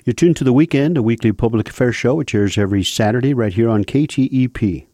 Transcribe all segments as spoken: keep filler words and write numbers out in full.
You're tuned to The Weekend, a weekly public affairs show which airs every Saturday right here on K T E P.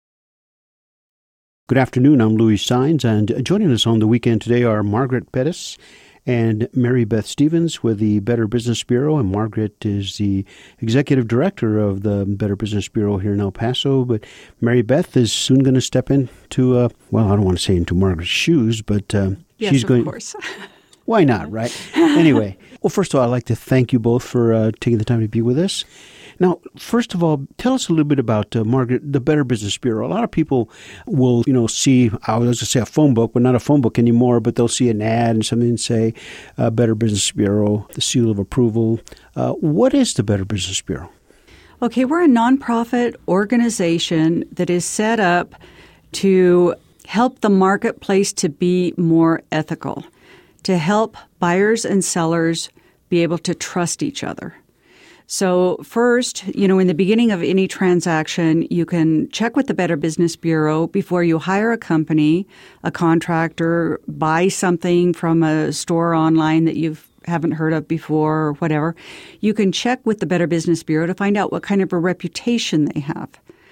Good afternoon, I'm Louis Sines, and joining us on The Weekend today are Margaret Bettis and Mary Beth Stevens with the Better Business Bureau. And Margaret is the executive director of the Better Business Bureau here in El Paso. But Mary Beth is soon going to step into, uh, well, I don't want to say into Margaret's shoes, but uh, yes, she's of going. course. Why not, right? Anyway, well, first of all, I'd like to thank you both for uh, taking the time to be with us. Now, first of all, tell us a little bit about, uh, Margaret, the Better Business Bureau. A lot of people will, you know, see, I was going to say a phone book, but not a phone book anymore, but they'll see an ad and something and say, uh, Better Business Bureau, the seal of approval. Uh, what is the Better Business Bureau? Okay, we're a nonprofit organization that is set up to help the marketplace to be more ethical, to help buyers and sellers be able to trust each other. So first, you know, in the beginning of any transaction, you can check with the Better Business Bureau before you hire a company, a contractor, buy something from a store online that you haven't heard of before or whatever. You can check with the Better Business Bureau to find out what kind of a reputation they have.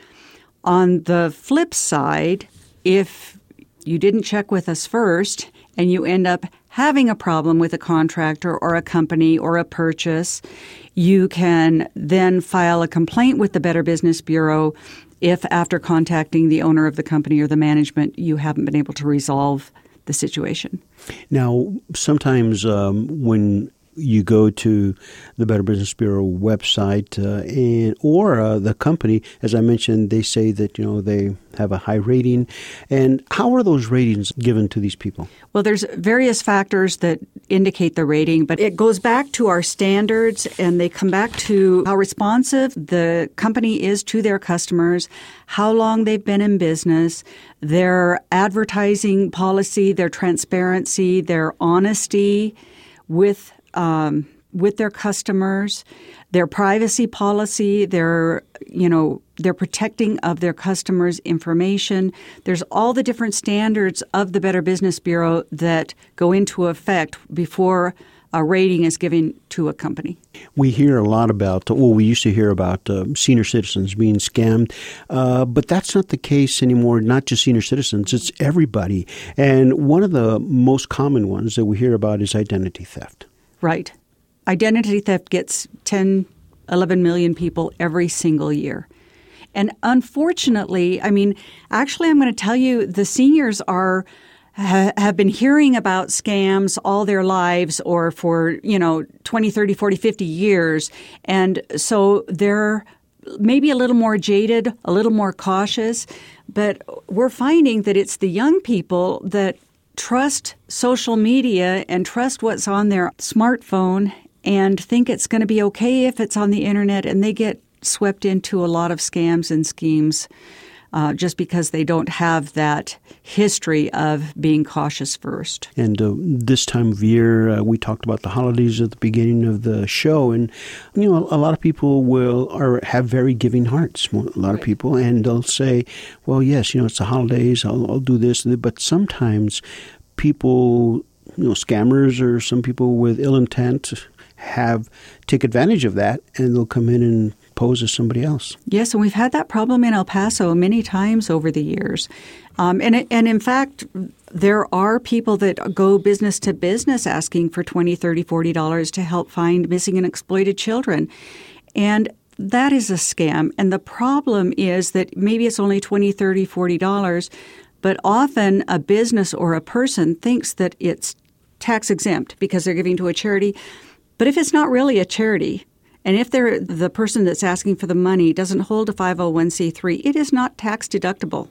On the flip side, if you didn't check with us first and you end up having a problem with a contractor or a company or a purchase, you can then file a complaint with the Better Business Bureau if after contacting the owner of the company or the management, you haven't been able to resolve the situation. Now, sometimes um, when you go to the Better Business Bureau website uh, and or uh, the company, as I mentioned, they say that, you know, they have a high rating. And how are those ratings given to these people? Well, there's various factors that indicate the rating, but it goes back to our standards and they come back to how responsive the company is to their customers, how long they've been in business, their advertising policy, their transparency, their honesty with Um, with their customers, their privacy policy, their, you know, their protecting of their customers' information. There's all the different standards of the Better Business Bureau that go into effect before a rating is given to a company. We hear a lot about, well, we used to hear about uh, senior citizens being scammed, uh, but that's not the case anymore, not just senior citizens, it's everybody. And one of the most common ones that we hear about is identity theft. Right. Identity theft gets ten, eleven million people every single year. And unfortunately, I mean, actually, I'm going to tell you, the seniors are ha, have been hearing about scams all their lives or for, you know, twenty, thirty, forty, fifty years. And so they're maybe a little more jaded, a little more cautious. But we're finding that it's the young people that trust social media and trust what's on their smartphone and think it's going to be okay if it's on the internet, and they get swept into a lot of scams and schemes uh, just because they don't have that history of being cautious first. And uh, this time of year, uh, we talked about the holidays at the beginning of the show, and you know, a lot of people will are have very giving hearts. A lot right. of people, and they'll say, "Well, yes, you know, it's the holidays. I'll, I'll do this," but sometimes people, you know, scammers or some people with ill intent have take advantage of that, and they'll come in and pose as somebody else. Yes, and we've had that problem in El Paso many times over the years. Um, and, and in fact, there are people that go business to business asking for twenty dollars, thirty dollars, forty dollars to help find missing and exploited children. And that is a scam. And the problem is that maybe it's only twenty dollars, thirty dollars, forty dollars, but often a business or a person thinks that it's tax exempt because they're giving to a charity. But if it's not really a charity, and if they're, the person that's asking for the money doesn't hold a five oh one c three, it is not tax deductible.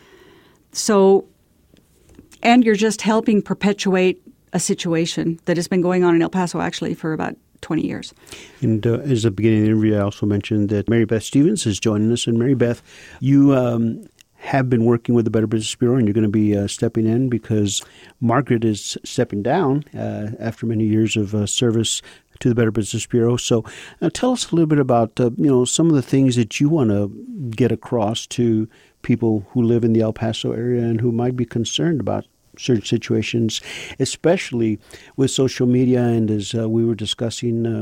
So, and you're just helping perpetuate a situation that has been going on in El Paso actually for about twenty years. And uh, as the beginning of the interview, I also mentioned that Mary Beth Stevens is joining us. And Mary Beth, you um, have been working with the Better Business Bureau, and you're going to be uh, stepping in because Margaret is stepping down uh, after many years of uh, service to the Better Business Bureau. So uh, tell us a little bit about, uh, you know, some of the things that you want to get across to people who live in the El Paso area and who might be concerned about certain situations, especially with social media. And as uh, we were discussing um,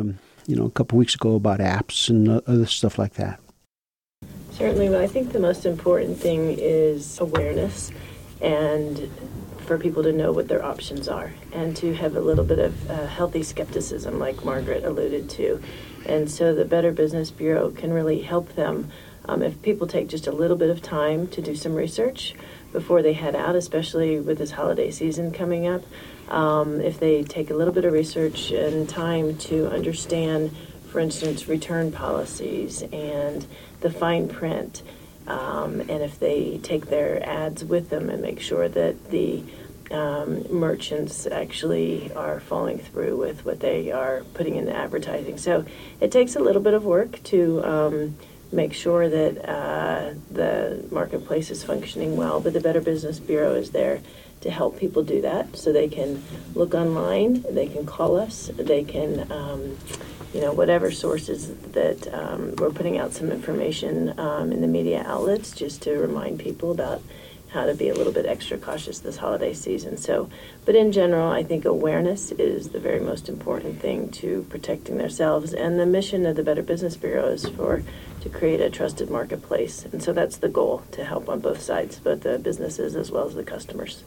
you know, a couple weeks ago about apps and other stuff like that. Certainly, but I think the most important thing is awareness and for people to know what their options are and to have a little bit of uh, healthy skepticism like Margaret alluded to. And so the Better Business Bureau can really help them um, if people take just a little bit of time to do some research before they head out, especially with this holiday season coming up. Um, if they take a little bit of research and time to understand, for instance, return policies and the fine print, um, and if they take their ads with them and make sure that the um, merchants actually are following through with what they are putting in the advertising. So it takes a little bit of work to um, make sure that uh, the marketplace is functioning well, but the Better Business Bureau is there to help people do that. So they can look online, they can call us, they can, um, you know, whatever sources that um, we're putting out some information um, in the media outlets just to remind people about how to be a little bit extra cautious this holiday season. So, but in general, I think awareness is the very most important thing to protecting themselves. And the mission of the Better Business Bureau is for to create a trusted marketplace. And so that's the goal, to help on both sides, both the businesses as well as the customers.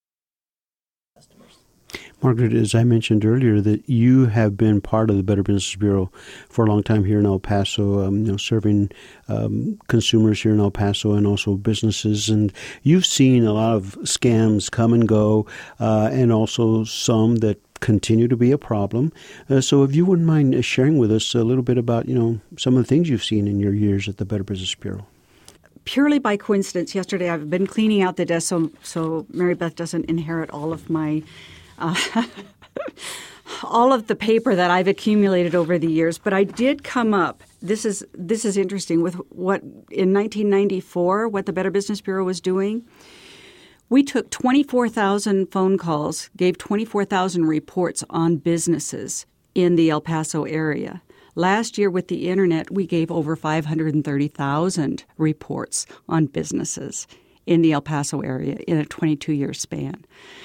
Margaret, as I mentioned earlier, that you have been part of the Better Business Bureau for a long time here in El Paso, um, you know, serving um, consumers here in El Paso and also businesses. And you've seen a lot of scams come and go, uh, and also some that continue to be a problem. Uh, so if you wouldn't mind sharing with us a little bit about, you know, some of the things you've seen in your years at the Better Business Bureau. Purely by coincidence, yesterday I've been cleaning out the desk so, so Mary Beth doesn't inherit all of my Uh, all of the paper that I've accumulated over the years, but I did come up. This is this is interesting with what in nineteen ninety-four, what the Better Business Bureau was doing. We took twenty-four thousand phone calls, gave twenty-four thousand reports on businesses in the El Paso area. Last year with the internet, we gave over five hundred thirty thousand reports on businesses in the El Paso area in a twenty-two year span.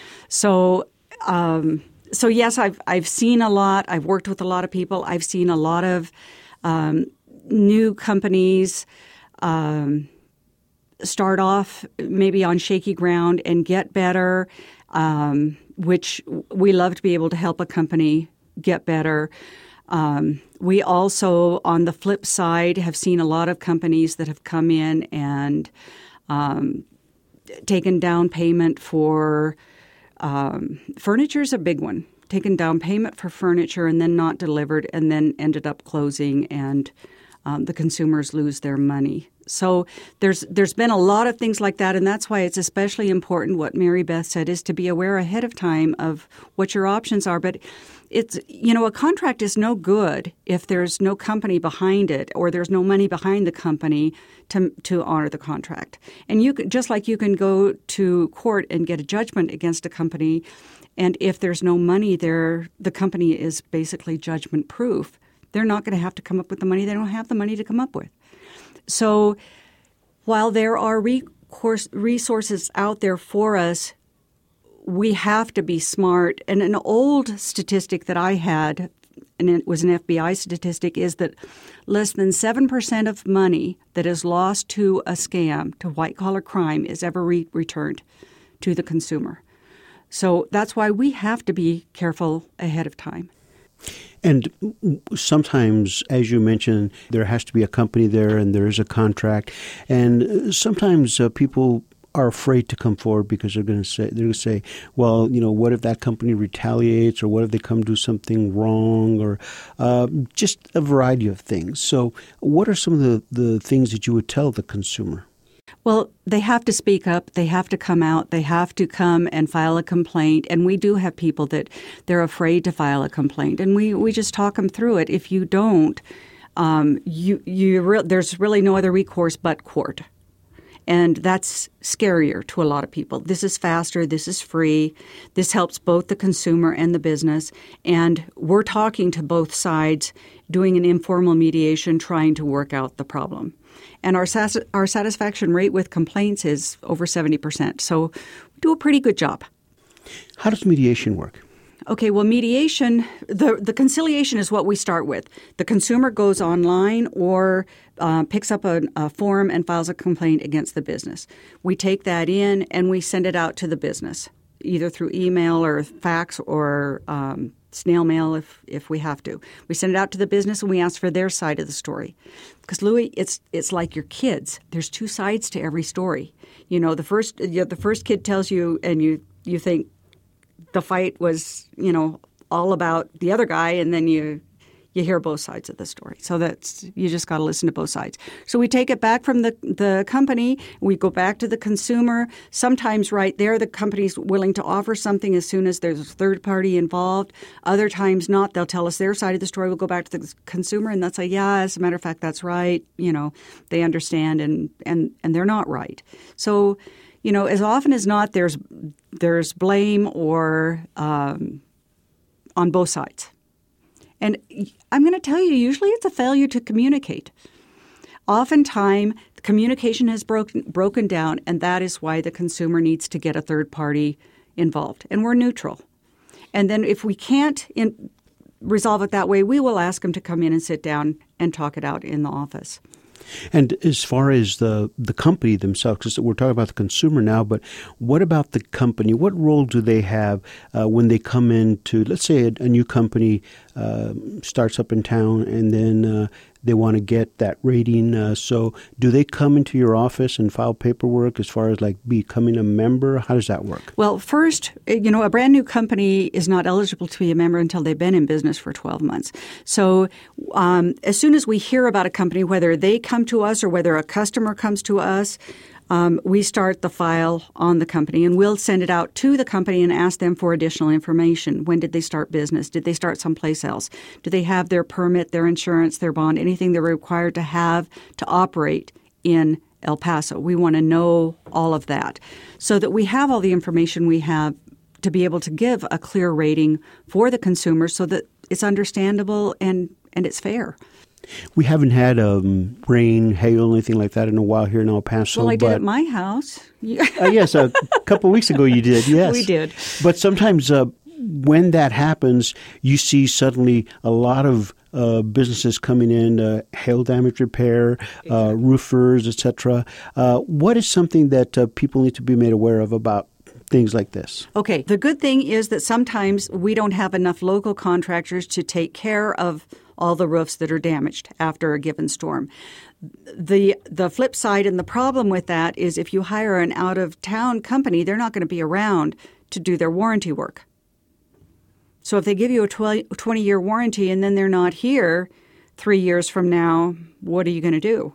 So. Um, so yes, I've I've seen a lot. I've worked with a lot of people. I've seen a lot of um, new companies um, start off maybe on shaky ground and get better, um, which we love to be able to help a company get better. Um, we also, on the flip side, have seen a lot of companies that have come in and um, taken down payment for Um, furniture is a big one. Taken down payment for furniture and then not delivered and then ended up closing and um, the consumers lose their money. So there's there's been a lot of things like that, and that's why it's especially important what Mary Beth said is to be aware ahead of time of what your options are. But it's, you know, a contract is no good if there's no company behind it or there's no money behind the company to to honor the contract. And you could, just like you can go to court and get a judgment against a company, and if there's no money there, the company is basically judgment proof. They're not going to have to come up with the money. They don't have the money to come up with. So while there are recourse, resources out there for us, we have to be smart. And an old statistic that I had, and it was an F B I statistic, is that less than seven percent of money that is lost to a scam, to white-collar crime, is ever re- returned to the consumer. So that's why we have to be careful ahead of time. And sometimes, as you mentioned, there has to be a company there and there is a contract. And sometimes uh, people are afraid to come forward because they're going to say, they're going to say, well, you know, what if that company retaliates, or what if they come do something wrong, or uh, just a variety of things. So what are some of the, the things that you would tell the consumer? Well, they have to speak up. They have to come out. They have to come and file a complaint. And we do have people that they're afraid to file a complaint. And we, we just talk them through it. If you don't, um, you you re- there's really no other recourse but court. And that's scarier to a lot of people. This is faster. This is free. This helps both the consumer and the business. And we're talking to both sides, doing an informal mediation, trying to work out the problem. And our sas- our satisfaction rate with complaints is over seventy percent. So we do a pretty good job. How does mediation work? Okay, well, mediation, the, the conciliation is what we start with. The consumer goes online or uh, picks up a, a form and files a complaint against the business. We take that in and we send it out to the business, either through email or fax or um, snail mail if, if we have to. We send it out to the business and we ask for their side of the story. Because, Louis, it's it's like your kids. There's two sides to every story. You know, the first you know, the first kid tells you and you, you think, the fight was, you know, all about the other guy, and then you you hear both sides of the story. So that's you just got to listen to both sides. So we take it back from the the company. We go back to the consumer. Sometimes right there, the company's willing to offer something as soon as there's a third party involved. Other times not. They'll tell us their side of the story. We'll go back to the consumer, and they'll say, yeah, as a matter of fact, that's right. You know, they understand, and and and they're not right. So, you know, as often as not, there's there's blame or um, on both sides. And I'm going to tell you, usually it's a failure to communicate. Oftentimes, communication has broken broken down, and that is why the consumer needs to get a third party involved. And we're neutral. And then if we can't in, resolve it that way, we will ask them to come in and sit down and talk it out in the office. And as far as the, the company themselves, because we're talking about the consumer now, but what about the company? What role do they have uh, when they come into, let's say, a, a new company uh, starts up in town and then uh, they want to get that rating? Uh, so do they come into your office and file paperwork as far as like becoming a member? How does that work? Well, first, you know, a brand new company is not eligible to be a member until they've been in business for twelve months. So um, as soon as we hear about a company, whether they come to us or whether a customer comes to us, Um, we start the file on the company, and we'll send it out to the company and ask them for additional information. When did they start business? Did they start someplace else? Do they have their permit, their insurance, their bond, anything they're required to have to operate in El Paso? We want to know all of that so that we have all the information we have to be able to give a clear rating for the consumer so that it's understandable and, and it's fair. We haven't had um, rain, hail, anything like that in a while here in El Paso. Well, I but, did at my house. uh, yes, a couple of weeks ago you did, yes. We did. But sometimes uh, when that happens, you see suddenly a lot of uh, businesses coming in, uh, hail damage repair, uh, roofers, et cetera. Uh, what is something that uh, people need to be made aware of about things like this? Okay. The good thing is that sometimes we don't have enough local contractors to take care of all the roofs that are damaged after a given storm. The the flip side and the problem with that is if you hire an out-of-town company, they're not going to be around to do their warranty work. So if they give you a twenty-year warranty and then they're not here three years from now, what are you going to do?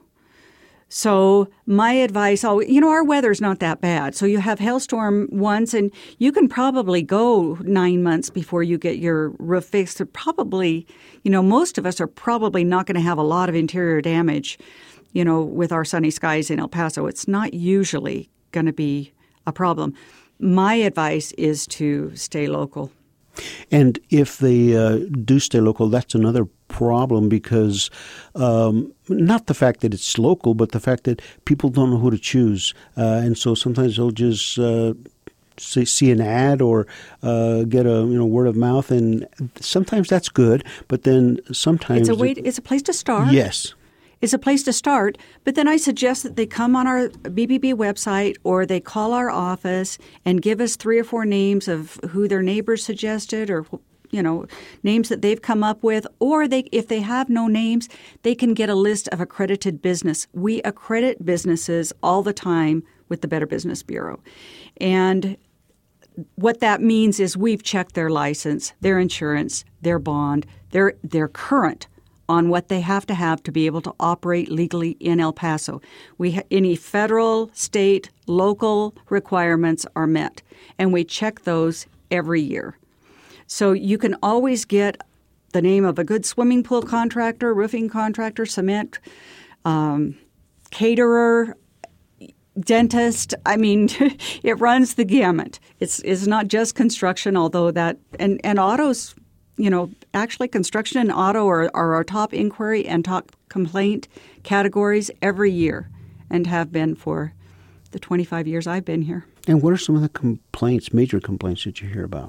So my advice, you know, our weather's not that bad. So you have hailstorm once, and you can probably go nine months before you get your roof fixed. Probably, you know, most of us are probably not going to have a lot of interior damage, you know, with our sunny skies in El Paso. It's not usually going to be a problem. My advice is to stay local. And if they uh, do stay local, that's another problem because um, not the fact that it's local, but the fact that people don't know who to choose. Uh, and so sometimes they'll just uh, see, see an ad or uh, get a you know word of mouth, and sometimes that's good. But then sometimes it's a way. To, it's a place to start. Yes. It's a place to start, but then I suggest that they come on our B B B website or they call our office and give us three or four names of who their neighbors suggested or, you know, names that they've come up with. Or they, if they have no names, they can get a list of accredited business. We accredit businesses all the time with the Better Business Bureau. And what that means is we've checked their license, their insurance, their bond, their their current on what they have to have to be able to operate legally in El Paso. We ha- any federal, state, local requirements are met, and we check those every year. So you can always get the name of a good swimming pool contractor, roofing contractor, cement, um, caterer, dentist. I mean, it runs the gamut. It's it's not just construction, although that and, and autos. You know, actually construction and auto are, are our top inquiry and top complaint categories every year and have been for the twenty-five years I've been here. And what are some of the complaints, major complaints that you hear about?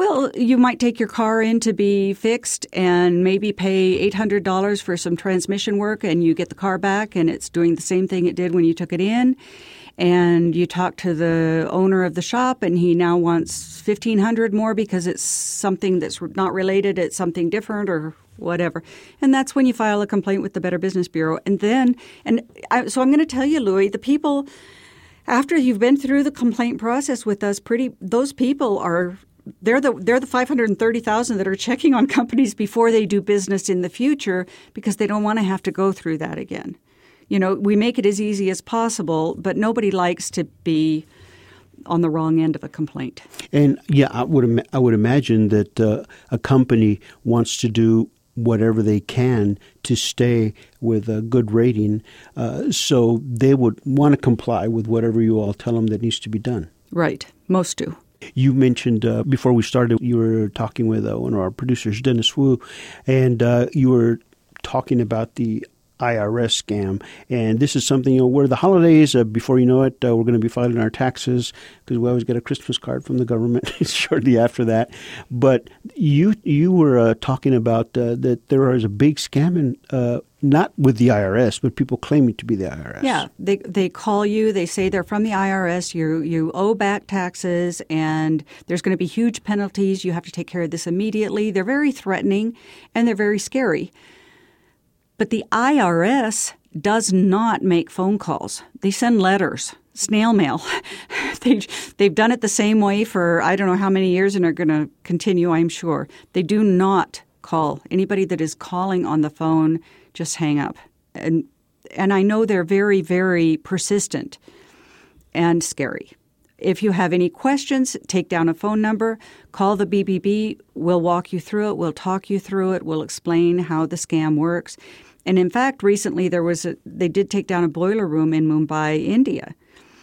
Well, you might take your car in to be fixed and maybe pay eight hundred dollars for some transmission work, and you get the car back and it's doing the same thing it did when you took it in. And you talk to the owner of the shop, and he now wants fifteen hundred dollars more because it's something that's not related, it's something different or whatever. And that's when you file a complaint with the Better Business Bureau. And then, and I, so I'm going to tell you, Louis, the people, after you've been through the complaint process with us, pretty those people are they're the they're the five hundred thirty thousand that are checking on companies before they do business in the future because they don't want to have to go through that again. You know, we make it as easy as possible, but nobody likes to be on the wrong end of a complaint. And yeah, I would Im- I would imagine that uh, a company wants to do whatever they can to stay with a good rating, uh, so they would want to comply with whatever you all tell them that needs to be done. Right. Most do. You mentioned uh, before we started, you were talking with uh, one of our producers, Dennis Wu, and uh, you were talking about the I R S scam. And this is something, you know, where the holidays, uh, before you know it, uh, we're going to be filing our taxes because we always get a Christmas card from the government shortly after that. But you you were uh, talking about uh, that there is a big scam, in, uh, not with the I R S, but people claiming to be the I R S. Yeah, they they call you, they say they're from the I R S, you you owe back taxes, and there's going to be huge penalties. You have to take care of this immediately. They're very threatening, and they're very scary. But the I R S does not make phone calls. They send letters, snail mail. they, they've done it the same way for I don't know how many years and are going to continue, I'm sure. They do not call. Anybody that is calling on the phone, just hang up. And, and I know they're very, very persistent and scary. If you have any questions, take down a phone number, call the B B B. We'll walk you through it. We'll talk you through it. We'll explain how the scam works. And in fact, recently there was a, they did take down a boiler room in Mumbai, India.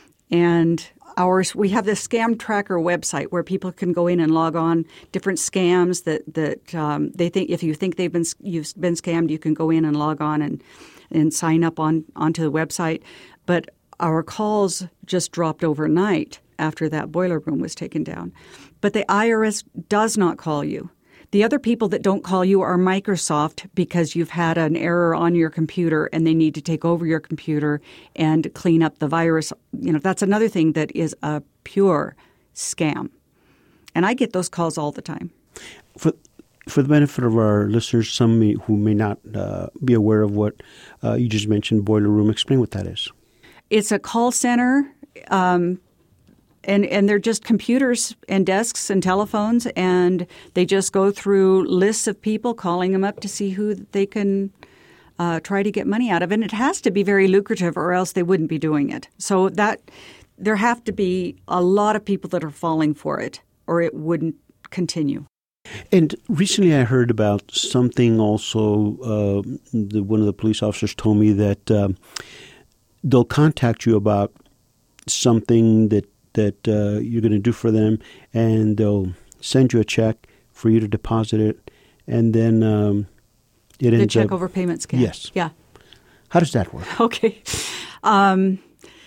And ours, we have this scam tracker website where people can go in and log on different scams that that um, they think if you think they've been you've been scammed, you can go in and log on and and sign up on onto the website. But our calls just dropped overnight after that boiler room was taken down. But the I R S does not call you. The other people that don't call you are Microsoft because you've had an error on your computer and they need to take over your computer and clean up the virus. You know, that's another thing that is a pure scam. And I get those calls all the time. For for the benefit of our listeners, some may, who may not uh, be aware of what uh, you just mentioned, boiler room, explain what that is. It's a call center. Um, And and they're just computers and desks and telephones, and they just go through lists of people, calling them up to see who they can uh, try to get money out of. And it has to be very lucrative, or else they wouldn't be doing it. So that there have to be a lot of people that are falling for it, or it wouldn't continue. And recently I heard about something also, uh, the, one of the police officers told me that uh, they'll contact you about something that that uh, you're going to do for them, and they'll send you a check for you to deposit it, and then um, it the ends check up... overpayment scam. Yes. Yeah. How does that work? Okay. Um,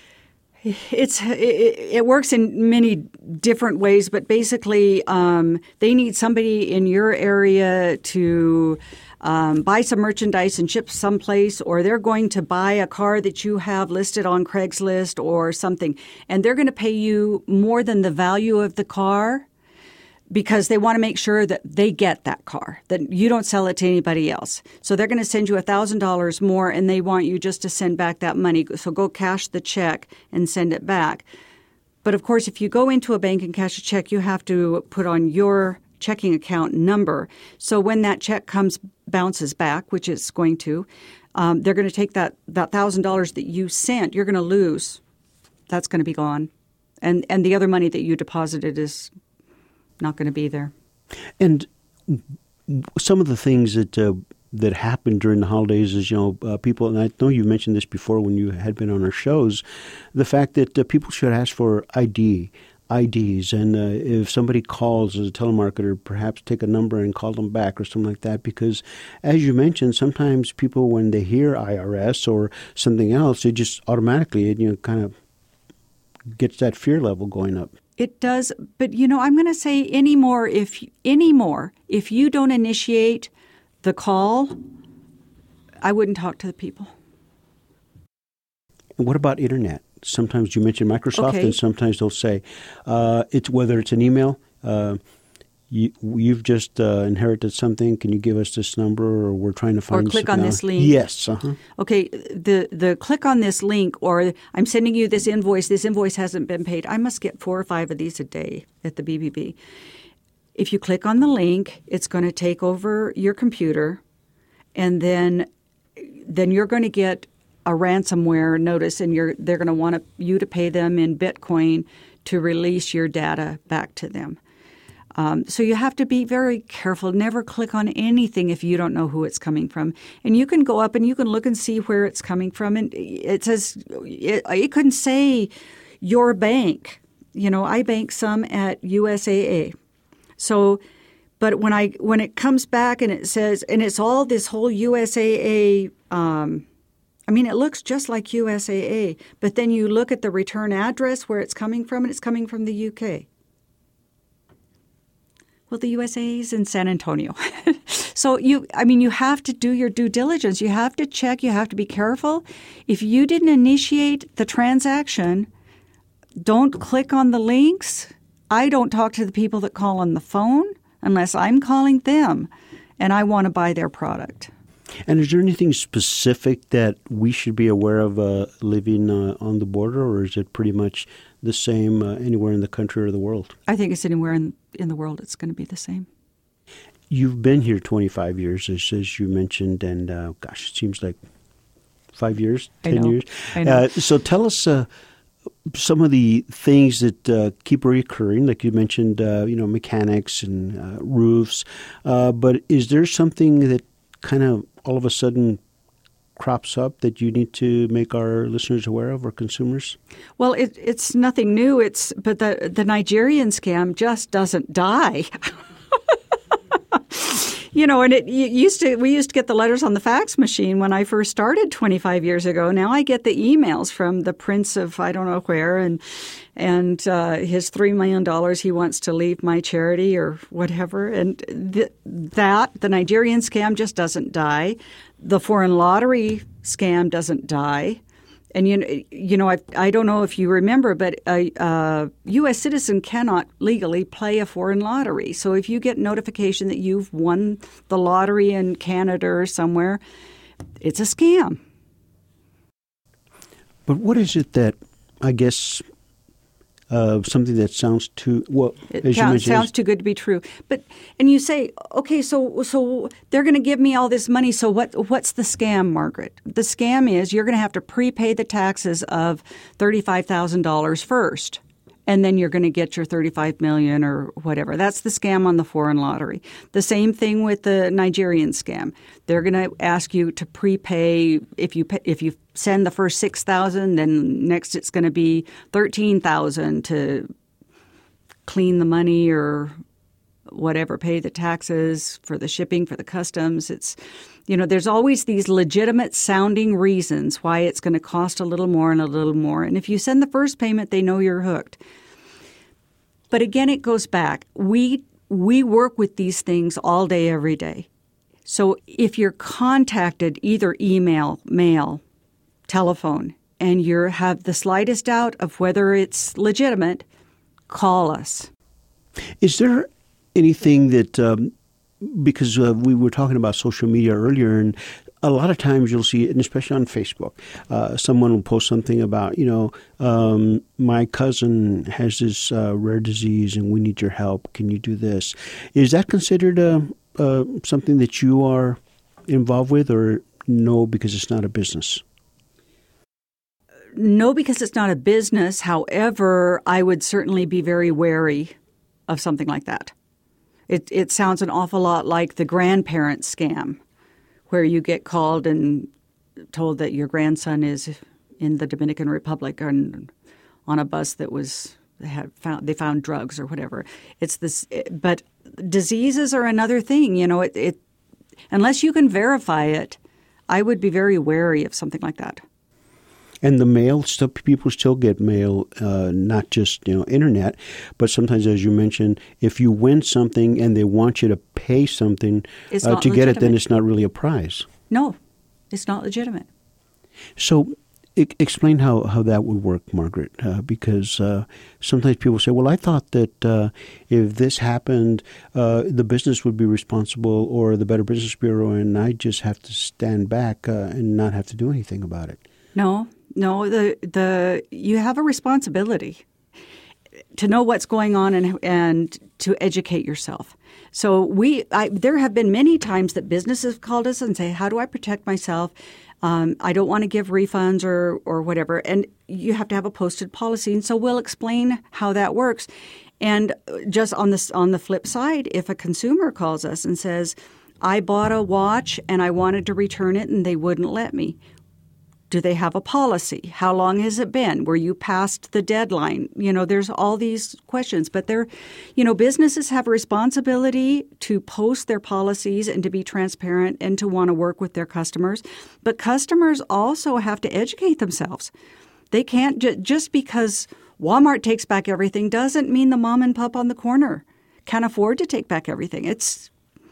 it's it, it works in many different ways, but basically um, they need somebody in your area to um, buy some merchandise and ship someplace, or they're going to buy a car that you have listed on Craigslist or something, and they're going to pay you more than the value of the car because they want to make sure that they get that car, that you don't sell it to anybody else. So they're going to send you one thousand dollars more, and they want you just to send back that money. So go cash the check and send it back. But, of course, if you go into a bank and cash a check, you have to put on your checking account number. So when that check comes, bounces back, which it's going to, um, they're going to take that that one thousand dollars that you sent, you're going to lose. That's going to be gone. And, and the other money that you deposited is not going to be there. And some of the things that uh, that happen during the holidays is, you know, uh, people, and I know you mentioned this before when you had been on our shows, the fact that uh, people should ask for I D, I Ds, and uh, if somebody calls as a telemarketer, perhaps take a number and call them back or something like that, because as you mentioned, sometimes people, when they hear I R S or something else, it just automatically, you know, kind of gets that fear level going up. It does, but you know, I'm going to say anymore if anymore if you don't initiate the call, I wouldn't talk to the people. And what about internet? Sometimes you mention Microsoft, Okay. and sometimes they'll say uh, it's whether it's an email. Uh, you, you've just uh, inherited something. Can you give us this number? Or we're trying to find. Or click some, on uh, this link. Yes. Uh-huh. Okay, the the click on this link, or I'm sending you this invoice. This invoice hasn't been paid. I must get four or five of these a day at the B B B. If you click on the link, it's going to take over your computer, and then then you're going to get a ransomware notice, and you're they're going to want you to pay them in Bitcoin to release your data back to them. Um, so you have to be very careful. Never click on anything if you don't know who it's coming from. And you can go up and you can look and see where it's coming from. And it says it, it couldn't say your bank. You know, I bank some at U S A A. So, but when I when it comes back and it says, and it's all this whole U S A A. Um, I mean, it looks just like U S A A. But then you look at the return address where it's coming from, and it's coming from the U K. Well, the U S A is in San Antonio. So, you, I mean, you have to do your due diligence. You have to check. You have to be careful. If you didn't initiate the transaction, don't click on the links. I don't talk to the people that call on the phone unless I'm calling them and I want to buy their product. And is there anything specific that we should be aware of uh, living uh, on the border, or is it pretty much the same uh, anywhere in the country or the world? I think it's anywhere in, in the world it's going to be the same. You've been here twenty-five years, as, as you mentioned, and uh, gosh, it seems like five years, ten I know. years. I know. Uh, so tell us uh, some of the things that uh, keep reoccurring, like you mentioned, uh, you know, mechanics and uh, roofs. Uh, but is there something that kind of all of a sudden crops up that you need to make our listeners aware of, or consumers? Well, it, it's nothing new. It's but the the Nigerian scam just doesn't die. You know, and it used to. We used to get the letters on the fax machine when I first started twenty-five years ago. Now I get the emails from the prince of I don't know where, and and uh, his three million dollars he wants to leave my charity or whatever. And th- that the Nigerian scam just doesn't die. The foreign lottery scam doesn't die. And, you, you know, I, I don't know if you remember, but a, a U S citizen cannot legally play a foreign lottery. So if you get notification that you've won the lottery in Canada or somewhere, it's a scam. But what is it that, I guess, uh, something that sounds too well? It as you sounds, mentioned, sounds too good to be true. But and you say, okay, so so they're going to give me all this money. So what? What's the scam, Margaret? The scam is you're going to have to prepay the taxes of thirty-five thousand dollars first, and then you're going to get your thirty-five million dollars or whatever. That's the scam on the foreign lottery. The same thing with the Nigerian scam. They're going to ask you to prepay if you pay, if you send the first six thousand, then next it's going to be thirteen thousand to clean the money or whatever, pay the taxes for the shipping, for the customs. It's, you know, there's always these legitimate sounding reasons why it's going to cost a little more and a little more. And if you send the first payment, they know you're hooked. But again, it goes back. We we work with these things all day, every day. So if you're contacted, either email, mail, telephone, and you have the slightest doubt of whether it's legitimate, call us. Is there anything that, um, because uh, we were talking about social media earlier, and a lot of times you'll see it, and especially on Facebook, uh, someone will post something about, you know, um, my cousin has this uh, rare disease and we need your help. Can you do this? Is that considered uh, uh, something that you are involved with, or no, because it's not a business? No, because it's not a business. However, I would certainly be very wary of something like that. It it sounds an awful lot like the grandparent scam, where you get called and told that your grandson is in the Dominican Republic and on a bus that was had found they found drugs or whatever. It's this, but diseases are another thing. You know, it, it unless you can verify it, I would be very wary of something like that. And the mail, still, people still get mail, uh, not just, you know, internet, but sometimes, as you mentioned, if you win something and they want you to pay something uh, to get it, then it's not really a prize. No, it's not legitimate. So I- explain how, how that would work, Margaret, uh, because uh, sometimes people say, well, I thought that uh, if this happened, uh, the business would be responsible or the Better Business Bureau, and I just have to stand back uh, and not have to do anything about it. No, no, the the you have a responsibility to know what's going on and and to educate yourself. So we, I, there have been many times that businesses have called us and say, how do I protect myself? Um, I don't want to give refunds or or whatever. And you have to have a posted policy. And so we'll explain how that works. And just on this on the flip side, if a consumer calls us and says, I bought a watch and I wanted to return it and they wouldn't let me. Do they have a policy? How long has it been? Were you past the deadline? You know, there's all these questions. But they're, you know, businesses have a responsibility to post their policies and to be transparent and to want to work with their customers. But customers also have to educate themselves. They can't ju- just because Walmart takes back everything doesn't mean the mom and pop on the corner can afford to take back everything. It's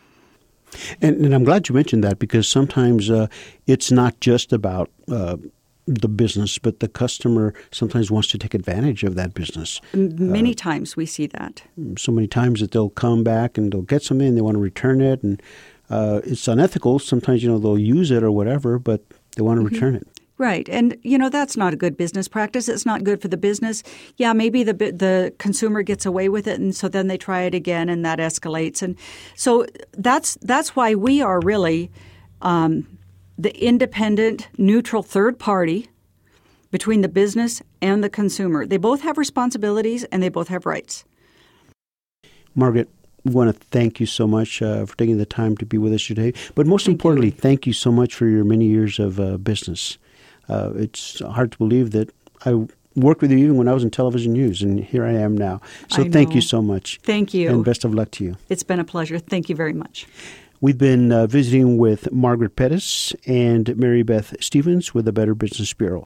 And, and I'm glad you mentioned that, because sometimes uh, it's not just about uh, the business, but the customer sometimes wants to take advantage of that business. Many uh, times we see that. So many times that they'll come back and they'll get something and they want to return it. And uh, it's unethical. Sometimes, you know, they'll use it or whatever, but they want to mm-hmm. return it. Right. And, you know, that's not a good business practice. It's not good for the business. Yeah, maybe the the consumer gets away with it, and so then they try it again, and that escalates. And so that's that's why we are really um, the independent, neutral third party between the business and the consumer. They both have responsibilities, and they both have rights. Margaret, we want to thank you so much uh, for taking the time to be with us today. But most thank importantly, you. thank you so much for your many years of uh, business. Uh, it's hard to believe that I worked with you even when I was in television news, and here I am now. So I thank know. you so much. Thank you. And best of luck to you. It's been a pleasure. Thank you very much. We've been uh, visiting with Margaret Pettis and Mary Beth Stevens with the Better Business Bureau.